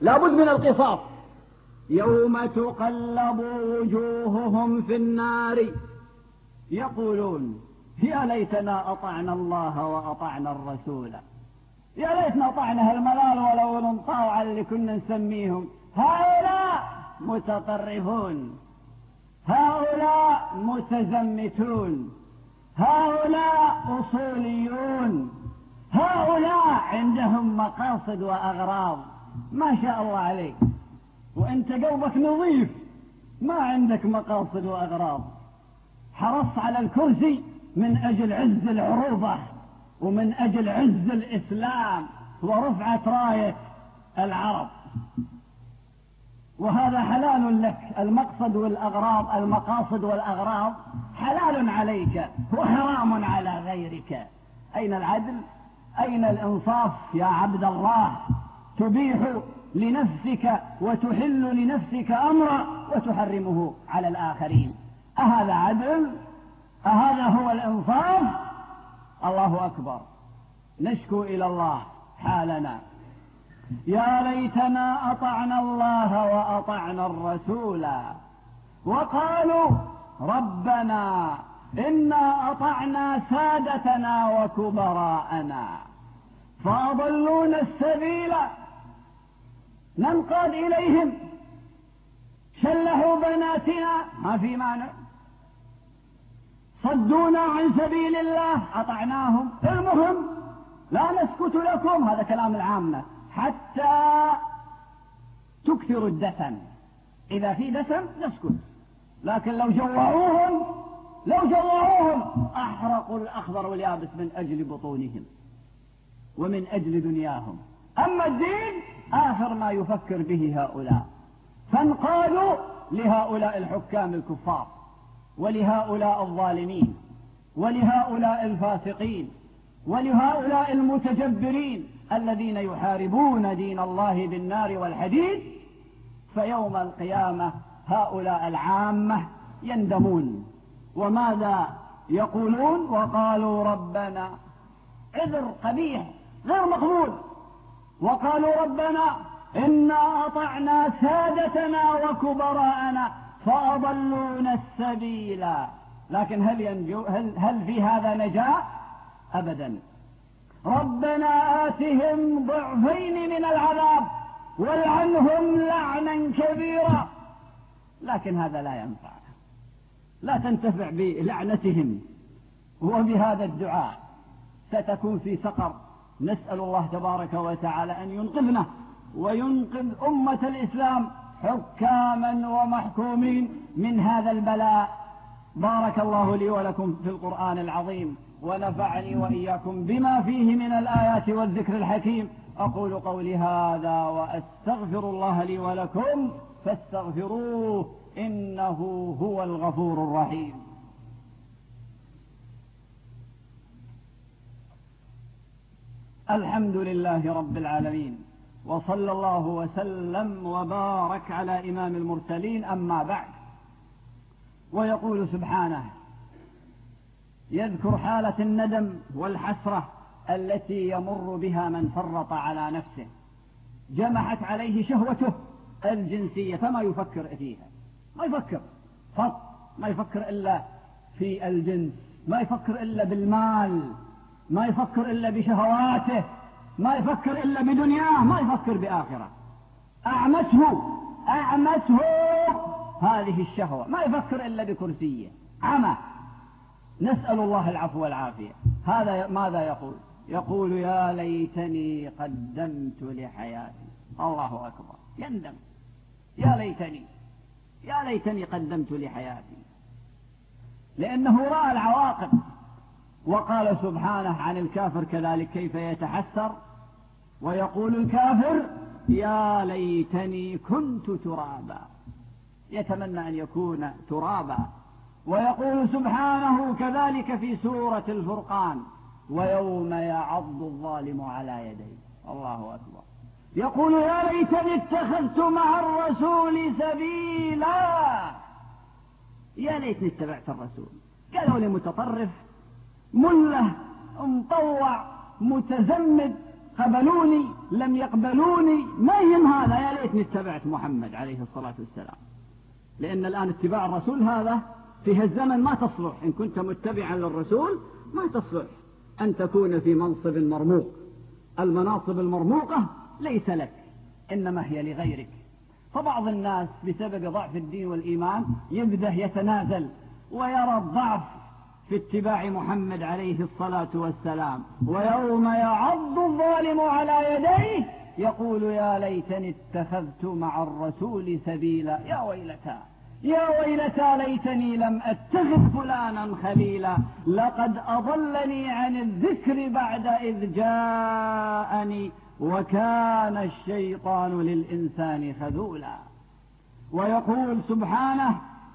لابد من القصاص. يوم تقلب وجوههم في النار يقولون يا ليتنا أطعنا الله وأطعنا الرسول، يا ليتنا أطعنا هالملال ولو نطاوع اللي كنا نسميهم هؤلاء متطرفون، هؤلاء متزمتون، هؤلاء أصوليون، هؤلاء عندهم مقاصد وأغراض. ما شاء الله عليك، وانت قلبك نظيف ما عندك مقاصد وأغراض. حرصت على الكرسي من أجل عز العروبة ومن أجل عز الإسلام ورفعة راية العرب، وهذا حلال لك. المقصد والأغراض، المقاصد والأغراض حلال عليك وحرام على غيرك. أين العدل؟ أين الإنصاف يا عبد الله؟ تبيح لنفسك وتحل لنفسك أمرا وتحرمه على الآخرين. أهذا عدل؟ أهذا هو الإنصاف؟ الله أكبر. نشكو إلى الله حالنا. يا ليتنا أطعنا الله وأطعنا الرسول وقالوا ربنا إنا أطعنا سادتنا وكبراءنا فأضلونا السبيل. ننقاد إليهم، شلحوا بناتنا ما في مانع، صدونا عن سبيل الله أطعناهم. المهم لا نسكت لكم، هذا كلام العامة، حتى تكثروا الدسم. إذا في دسم نسكت، لكن لو جوعوهم أحرقوا الأخضر واليابس من أجل بطونهم ومن أجل دنياهم. أما الدين آخر ما يفكر به هؤلاء، فانقادوا لهؤلاء الحكام الكفار ولهؤلاء الظالمين ولهؤلاء الفاسقين ولهؤلاء المتجبرين الذين يحاربون دين الله بالنار والحديد. فيوم القيامة هؤلاء العامة يندمون. وماذا يقولون؟ وقالوا ربنا، عذر قبيح غير مقبول، وقالوا ربنا إنا أطعنا سادتنا وكبراءنا فأضلونا السبيل. لكن هل في هذا نجاة؟ أبدا. ربنا آتهم ضعفين من العذاب والعنهم لعنا كبيرا. لكن هذا لا ينفع، لا تنتفع بلعنتهم وبهذا الدعاء، ستكون في سقر. نسأل الله تبارك وتعالى أن ينقذنا وينقذ أمة الإسلام حكاما ومحكومين من هذا البلاء. بارك الله لي ولكم في القرآن العظيم، ونفعني وإياكم بما فيه من الآيات والذكر الحكيم. أقول قولي هذا وأستغفر الله لي ولكم فاستغفروه إنه هو الغفور الرحيم. الحمد لله رب العالمين، وصلى الله وسلم وبارك على إمام المرسلين. أما بعد، ويقول سبحانه يذكر حالة الندم والحسرة التي يمر بها من فرط على نفسه، جمحت عليه شهوته الجنسية فما يفكر فيها، ما يفكر فقط، ما يفكر إلا في الجنس، ما يفكر إلا بالمال، ما يفكر إلا بشهواته، ما يفكر إلا بدنياه، ما يفكر بآخرة. أعمته هذه الشهوة، ما يفكر إلا بكرسيه، عمى. نسأل الله العفو والعافية. هذا ماذا يقول؟ يقول يا ليتني قدمت لحياتي. الله أكبر، يندم، يا ليتني قدمت لحياتي، لأنه رأى العواقب. وقال سبحانه عن الكافر كذلك كيف يتحسر ويقول الكافر يا ليتني كنت ترابا، يتمنى أن يكون ترابا. ويقول سبحانه كذلك في سورة الفرقان ويوم يعض الظالم على يديه. الله أكبر. يقول يا ليتني اتخذت مع الرسول سبيلا، يا ليتني اتبعت الرسول. قالوا لي متطرف، مله، مطوع، متزمت، قبلوني لم يقبلوني، ما يهم هذا، يا ليتني اتبعت محمد عليه الصلاة والسلام. لأن الآن اتباع الرسول هذا في هالزمن ما تصلح، إن كنت متبعا للرسول ما تصلح أن تكون في منصب مرموق. المناصب المرموقة ليس لك، إنما هي لغيرك. فبعض الناس بسبب ضعف الدين والإيمان يبدأ يتنازل ويرى الضعف في اتباع محمد عليه الصلاة والسلام، ويوم يعض الظالم على يديه يقول يا ليتني اتخذت مع الرسول سبيلا، يا ويلتى يا ويلتى ليتني لم أتخذ فلانا خليلا، لقد أضلني عن الذكر بعد إذ جاءني وكان الشيطان للإنسان خذولا. ويقول سبحانه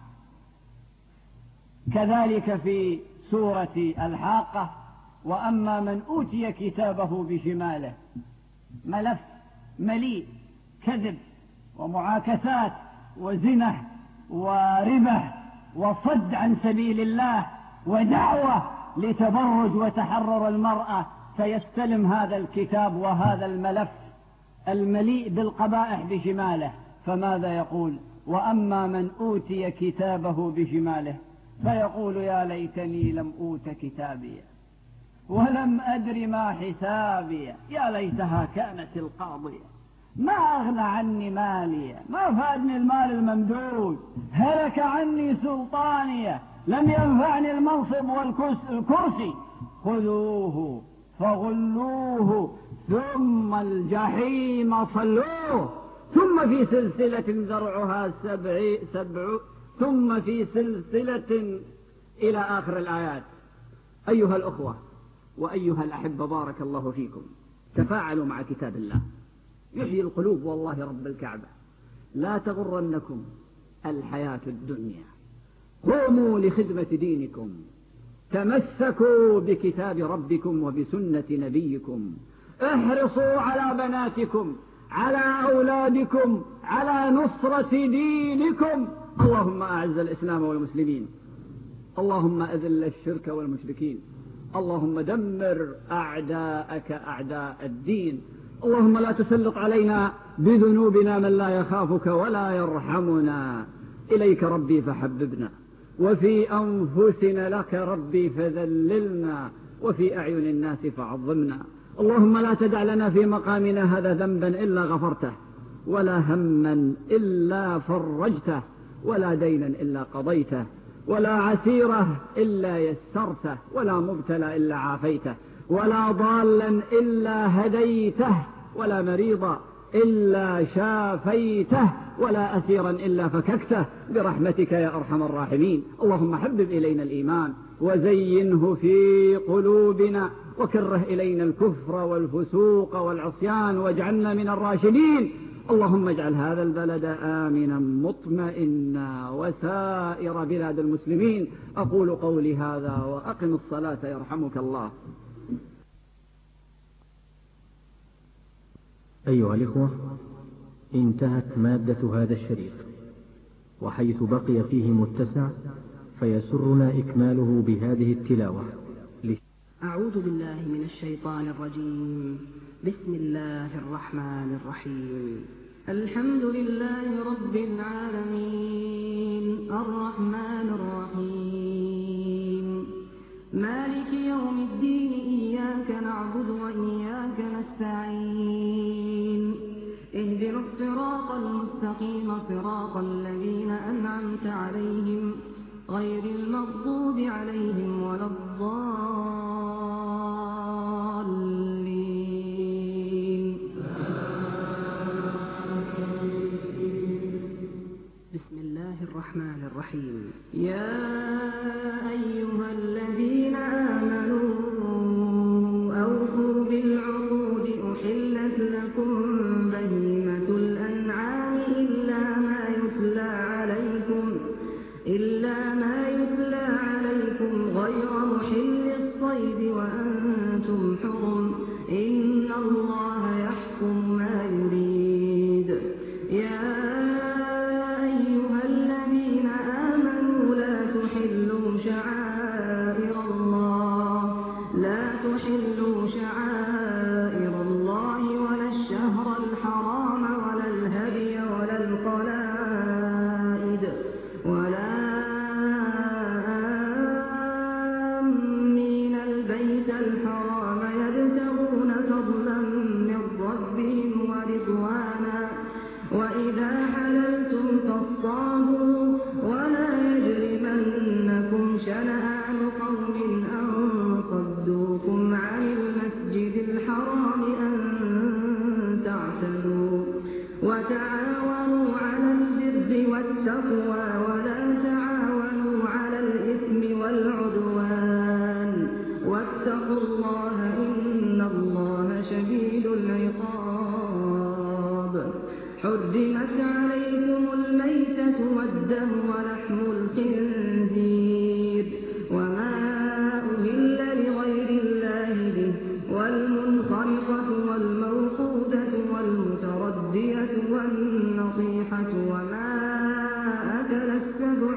كذلك في سورة الحاقة وأما من أوتي كتابه بشماله، ملف مليء كذب ومعاكسات وزنا وربا وصد عن سبيل الله ودعوة لتبرج وتحرر المرأة، فيستلم هذا الكتاب وهذا الملف المليء بالقبائح بشماله، فماذا يقول؟ وأما من أوتي كتابه بشماله فيقول يا ليتني لم أوت كتابي ولم أدر ما حسابي، يا ليتها كانت القاضية ما أغنى عني مالي، ما فادني المال الممدود، هلك عني سلطانية، لم ينفعني المنصب والكرسي، خذوه فغلوه ثم الجحيم صلوه ثم في سلسلة ذرعها سبع ثم في سلسلة إلى آخر الآيات. أيها الأخوة وأيها الأحبة، بارك الله فيكم، تفاعلوا مع كتاب الله، يحيي القلوب والله رب الكعبة. لا تغرنكم الحياة الدنيا، قوموا لخدمة دينكم، تمسكوا بكتاب ربكم وبسنة نبيكم، احرصوا على بناتكم، على أولادكم، على نصرة دينكم. اللهم أعز الإسلام والمسلمين، اللهم أذل الشرك والمشركين، اللهم دمر أعداءك أعداء الدين، اللهم لا تسلط علينا بذنوبنا من لا يخافك ولا يرحمنا. إليك ربي فحببنا، وفي أنفسنا لك ربي فذللنا، وفي أعين الناس فعظمنا. اللهم لا تدع لنا في مقامنا هذا ذنبا إلا غفرته، ولا هما إلا فرجته، ولا دينا إلا قضيته، ولا عسيرة إلا يسرته، ولا مبتلى إلا عافيته، ولا ضالا إلا هديته، ولا مريضا إلا شافيته، ولا أسيرا إلا فككته، برحمتك يا أرحم الراحمين. اللهم حبب إلينا الإيمان وزينه في قلوبنا، وكره إلينا الكفر والفسوق والعصيان، واجعلنا من الراشدين. اللهم اجعل هذا البلد آمنا مطمئنا وسائر بلاد المسلمين. أقول قولي هذا وأقم الصلاة يرحمك الله. أيها الإخوة، انتهت مادة هذا الشريط، وحيث بقي فيه متسع فيسرنا إكماله بهذه التلاوة. أعوذ بالله من الشيطان الرجيم. بسم الله الرحمن الرحيم. الحمد لله رب العالمين، الرحمن الرحيم، مالك يوم الدين، إياك نعبد وإياك نستعين، اهدنا الصراط المستقيم، صراط الذين أنعمت عليهم غير المغضوب عليهم ولا الضالين. بسم الله الرحمن الرحيم. يا أيها الذين آمنوا أوفوا بالعقود، أحلت لكم بهيمة الأنعام إلا ما يتلى عليكم غير محل الصيد وأنتم حرم، إن الله يحكم ما يريد. يا أيها الذين آمنوا لا تحلوا شعائر الله حرمت عليكم الميتة والدم ولحم الخنزير وما أهل لغير الله به والمنخنقة والموقوذة والمتردية والنطيحة وما أكل السبع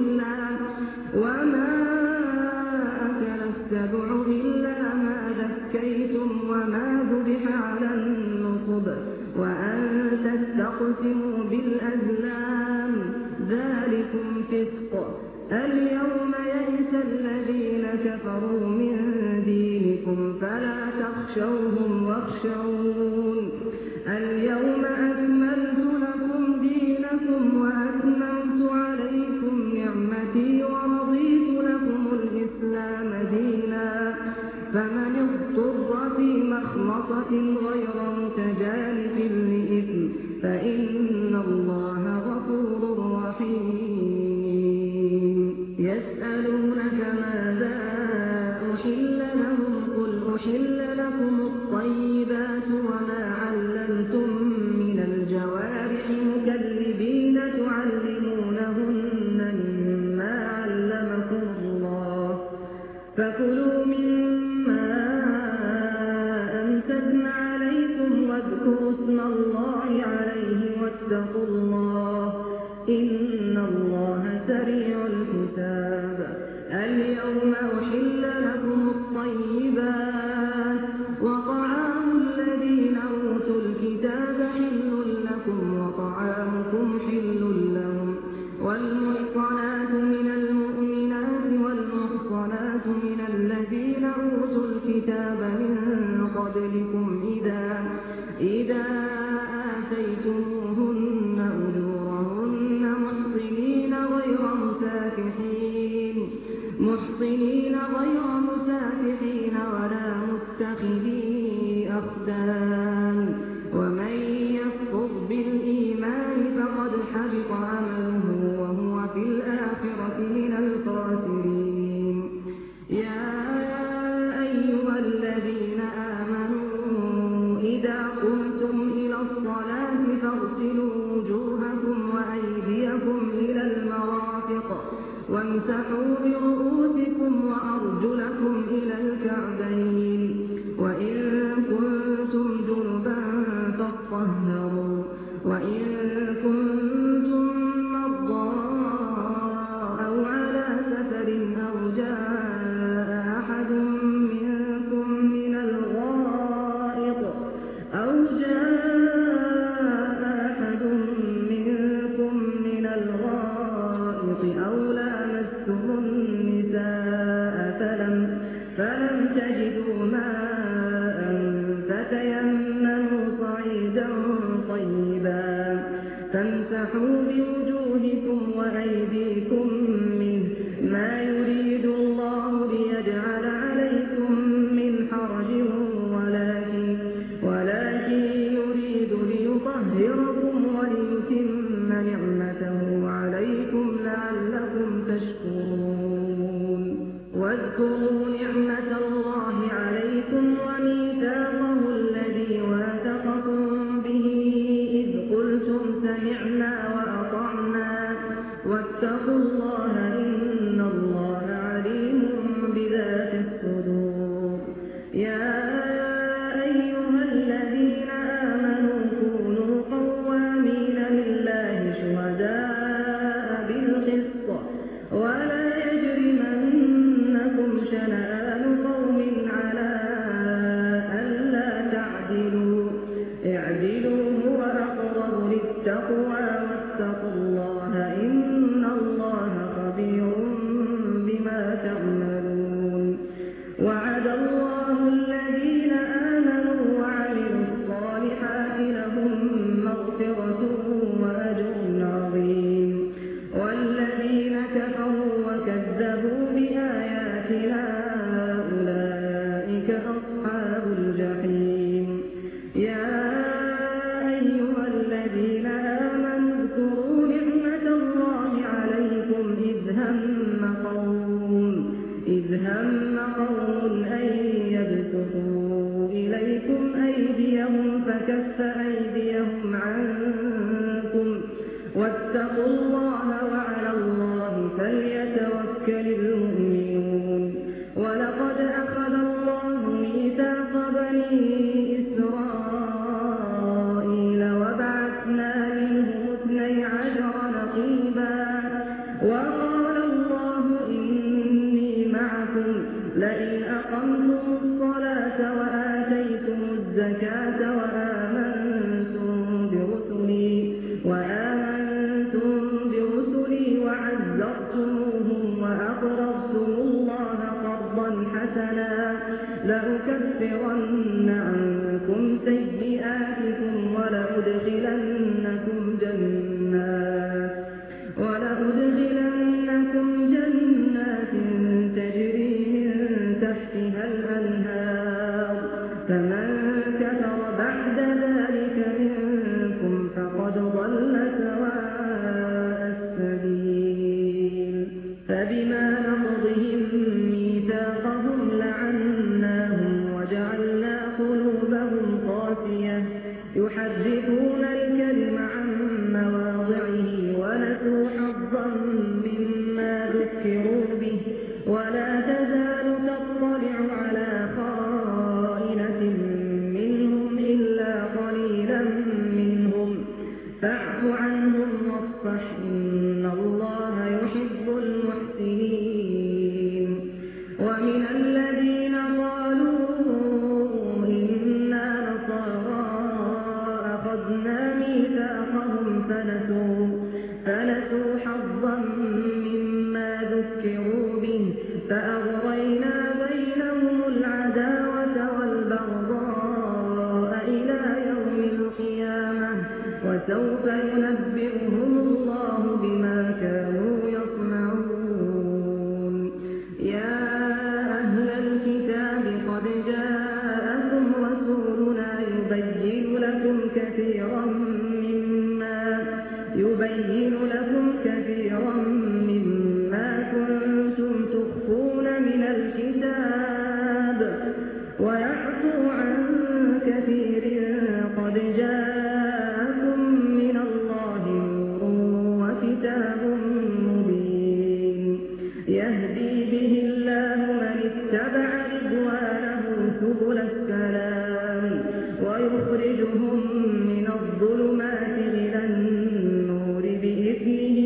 إلا ما ذكيتم وما ذبح على النصب وأن تستقسموا بالأزلام ذلكم فسق. اليوم يئس الذين كفروا من دينكم فلا تخشوهم واخشون اليوم أكملت لكم دينكم وأتممت عليكم نعمتي ورضيت لكم الإسلام دينا فمن اضطر في مخمصة غير متجانف لإثم فإن الله غفور رحيم. يسألونك ماذا أحل لهم قل أحل لكم الطيبات وما علمتم من الجوارح مكلبين تعلمونهن مما علمكم الله فكلوا مما أمسكن عليكم واذكروا اسم الله عليه واتقوا الله إن الله سريع الحساب. اليوم أحل لكم الطيبات وطعام الذين أوتوا الكتاب حل لكم وطعامكم حل لهم والمحصنات من المؤمنات والمحصنات من الذين أوتوا الكتاب من قبلكم إذا آتيتموهن أجورهن محصنين غير مسافحين ولا متخذي أخدان ومن يكفر بالإيمان فقد حبط عمله وهو في الآخرة من الخاسرين. يا أيها الذين آمنوا إذا قمتم إلى الصلاة فاغسلوا وجوهكم وأيديكم إلى المرافق وامسحوا برؤوسكم وأرجلكم إلى الكعبين وإن كنتم جنبا فاطهروا وإن كنتم مرضى أو على سفر أو جاء أحد منكم من الغائط أو لامستم النساء فلم تجدوا ماء فتيمموا صعيدا طيبا فامسحوا بوجوهكم وأيديكم منه ما يريد الله ليجعل عليكم من حرج ولكن يريد ليطهركم وليتم نعمته عليكم لعلكم تشكرون. واذكروا نعمة الله عليكم وميثاقه الذي واثقكم به إذ قلتم سمعنا وأطعنا واتقوا الله إن الله عليم بذات الصدور. يا أيها الذين آمنوا كونوا قوامين لله شهداء بالقسط ولا يجرمنكم شنآن قوم على ألا تعدلوا اعدلوا هو أقرب للتقوى واتقوا الله إن الله خبير بما تعملون. وعد الله الذين آمنوا وعملوا الصالحات لهم مغفرة وأجر عظيم والذين كفروا وكذبوا بآياتنا أولئك أصحاب الجحيم. يا أيها الذين آمنوا اذكروا نعمة الله يحرفون الكلم عن مواضعه ونسوا حظا مما ذكروا به ولا تزال تطلع على خائنة منهم إلا قليلا منهم فاعف عنهم واصفح إن الله يحب المحسنين. ومن الذين قالوا إنا نصارى أخذنا ميثاقهم فنسوا حظا مما ذكروا به فأغرينا بينهم العداوة والبغضاء إلى يوم القيامة وسوف ينبئهم الله بما كانوا يصنعون. يا أهل الكتاب قد جاءكم رسولنا يبين لكم كثيرا مما كنتم تخفون من الكتاب ويعفو عن كثير قد جاءكم من الله نور وكتاب مبين يهدي به الله من اتبع رضوانه سبل السلام ويخرجهم من الظلمات إلى النور بإذنه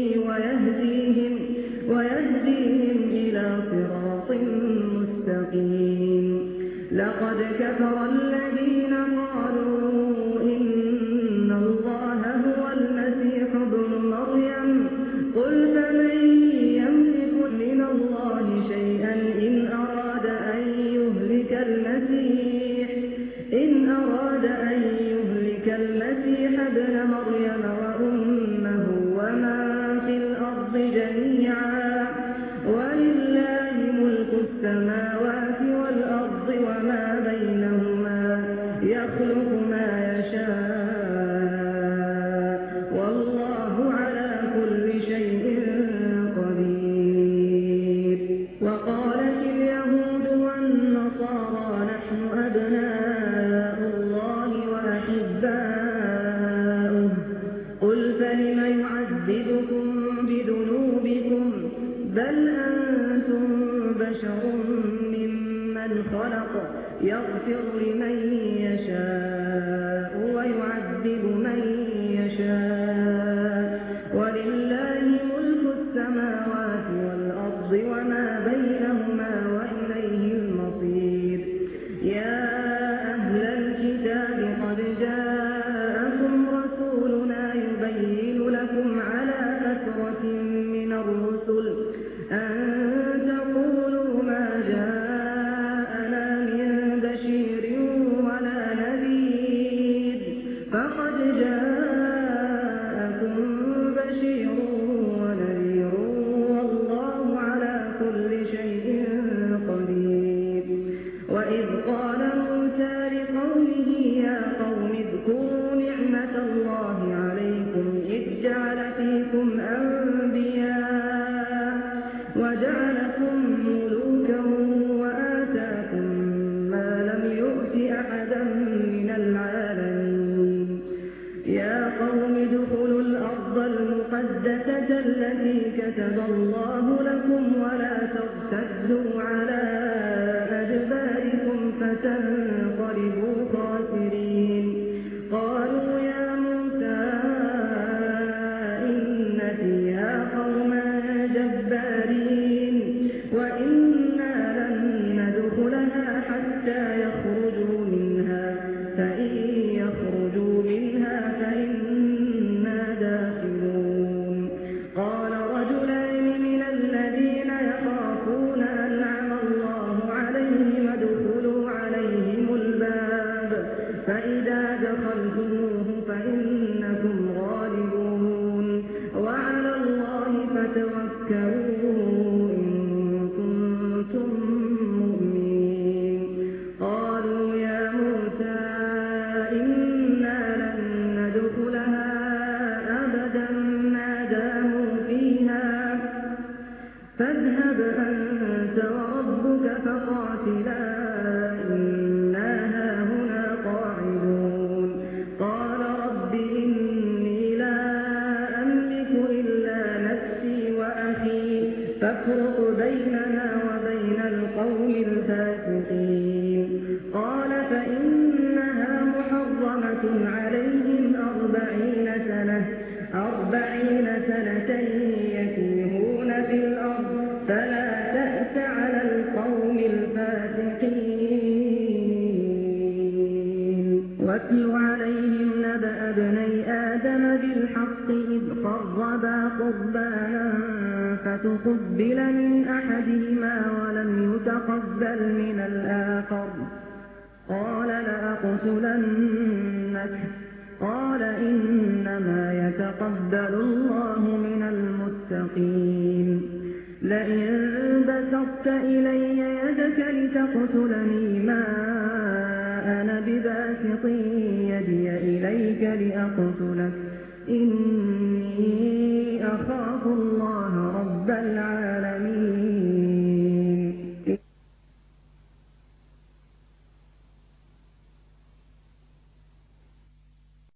ويهديهم إلى صراط مستقيم. لقد كفر الذين قالوا إن الله هو المسيح ابن مريم قل فمن يملك من الله شيئا إن أراد أن يهلك المسيح ابن مريم وأمه ومن في الأرض جميعا ولله ملك السماوات والأرض وما بينهما يخلق ما يشاء والله على كل شيء قدير. وقالت اليهود والنصارى نحن أبناء الله وأحباؤه قل فلم يعذبكم بذنوبكم بل أنتم بشر ممن خلق يغفر لمن يشاء ويعذب من يشاء ولله ملك السماوات والأرض وما بينهما وإليه المصير. يا أهل الكتاب قد جاءكم رسولنا يبين لكم على فترة من الرسل أن تقولوا ما جاءنا من بشير ولا نذير فقد جاءكم بشير ونذير والله على كل شيء قدير. وإذ قال موسى لقومه يا قوم اذكروا نعمة الله عليكم إذ جعل فيكم أنبياء وجعلكم ملوكا وآتاكم ما لم يؤت أحدا من العالمين. يا قوم ادخلوا الأرض المقدسة التي كتب الله لكم ولا ترتدوا على أدباركم فتنقلبوا خاسرين. قالوا يا موسى إن فيها قوما جبارين وإنا لن ندخلها حتى يخرجوا منها فإن يخرجوا منها فإنا داخلون. قال رجلان من الذين يخافون أنعم الله عليهم ادخلوا عليهم الباب فإذا دخلتموه فإنكم غالبون وعلى الله فتوكلوا إن كنتم مؤمنين. قالوا يا موسى إنا لن ندخلها أبدا ما داموا فيها فاذهب أنت وربك فقاتلا إنا هاهنا قاعدون. قال 40 سنة يتيهون في الأرض فلا تأس على القوم الفاسقين. واتل عليهم نبأ ابني آدم بالحق إذ قربا قربانا فتقبل من أحدهما ولم يتقبل من الآخر قال لأقتلنك قال إنما يتقبل الله من المتقين. لئن بسطت إلي يدك لتقتلني ما أنا بباسط يدي إليك لأقتلك إني أخاف الله رب العالمين.